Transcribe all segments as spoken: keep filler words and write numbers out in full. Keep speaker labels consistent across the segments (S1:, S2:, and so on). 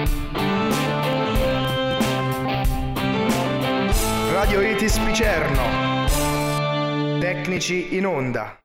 S1: Radio Itis Picerno. Tecnici in onda.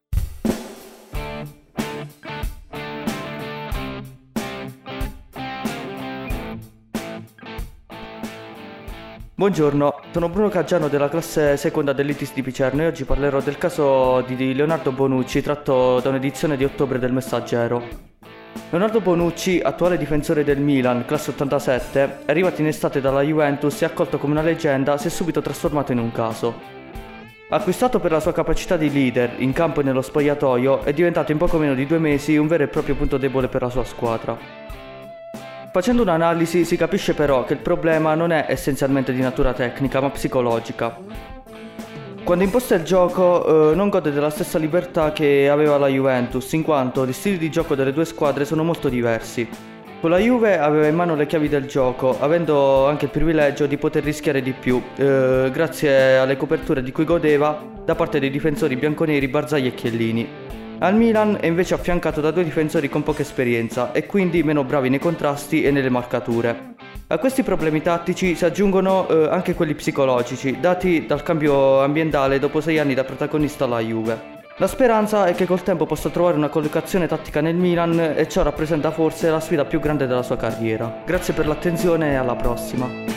S2: Buongiorno, sono Bruno Caggiano della classe seconda dell'I T I S di Picerno e oggi parlerò del caso di Leonardo Bonucci tratto da un'edizione di ottobre del Messaggero. Leonardo Bonucci, attuale difensore del Milan, classe ottantasette, arrivato in estate dalla Juventus e accolto come una leggenda, si è subito trasformato in un caso. Acquistato per la sua capacità di leader in campo e nello spogliatoio, è diventato in poco meno di due mesi un vero e proprio punto debole per la sua squadra. Facendo un'analisi si capisce però che il problema non è essenzialmente di natura tecnica ma psicologica. Quando imposta il gioco eh, non gode della stessa libertà che aveva la Juventus, in quanto gli stili di gioco delle due squadre sono molto diversi. Con la Juve aveva in mano le chiavi del gioco, avendo anche il privilegio di poter rischiare di più, eh, grazie alle coperture di cui godeva da parte dei difensori bianconeri Barzagli e Chiellini. Al Milan è invece affiancato da due difensori con poca esperienza e quindi meno bravi nei contrasti e nelle marcature. A questi problemi tattici si aggiungono eh, anche quelli psicologici, dati dal cambio ambientale dopo sei anni da protagonista alla Juve. La speranza è che col tempo possa trovare una collocazione tattica nel Milan e ciò rappresenta forse la sfida più grande della sua carriera. Grazie per l'attenzione e alla prossima.